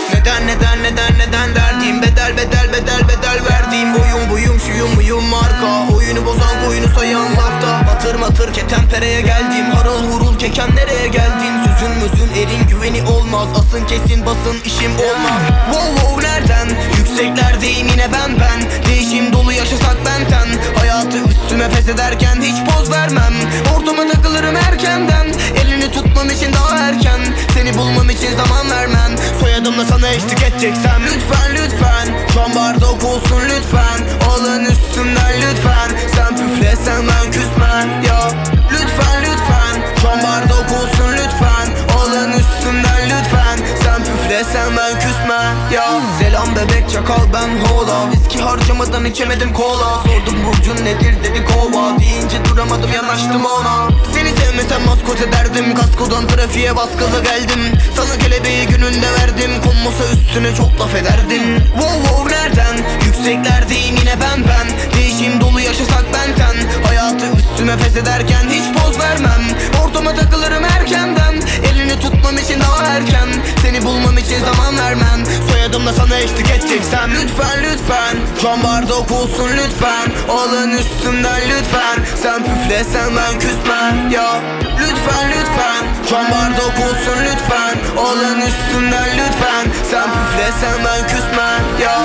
Neden derdim bedel verdiğim boyum buyum şuyum buyum marka. Oyunu bozan koyunu sayan lafta batır ketenpereye geldim. Harıl hurul keken nereye geldin? Sözün mözün elin güveni olmaz. Asın kesin basın işim olmaz. Wow nereden? Yükseklerdeyim yine ben. Değişim dolu yaşasak benten. Hayatı üstüme feshederken hiç poz vermem. Ortama takılırım erkenden. Elini tutmam için daha erken. Seni bulmam için zaman vermen. Soyadımla sana eşlik edeceksem lütfen şu an bardak olsun lütfen. Alın üstümden lütfen. Sen püflesen ben küsmem ya. Lütfen şu an bardak olsun lütfen. Alın üstümden lütfen. Sen püflesen ben küsmem ya. Selam bebek çakal ben hola. Viski harcamadan içemedim kola. Sordum burcun nedir dedi kova. Deyince duramadım yanaştım ona. Seni sevmesem maskot ederdim. Kaskodan trafiğe bas gaza geldim. Sana kelebeği gününde verdim. Konmasa üstüne çok laf ederdin. Wow nereden? Yükseklerdeyim yine ben. Değişim dolu yaşasak benten. Hayatı üstüme feshederken hiç poz vermem. Ortama takılırım erkenden. Elini tutmam için daha erken. Seni bulmam için zaman vermem. Soyadımla sana eşlik edeceksem lütfen şu an bardak olsun lütfen. Alın üstümden lütfen. Sen püflesen ben küsmem ya. Lütfen şu an bardak olsun lütfen. Alın üstümden lütfen. Sen püflesen ben küsmem ya.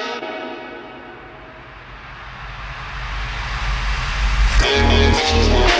We'll be right back.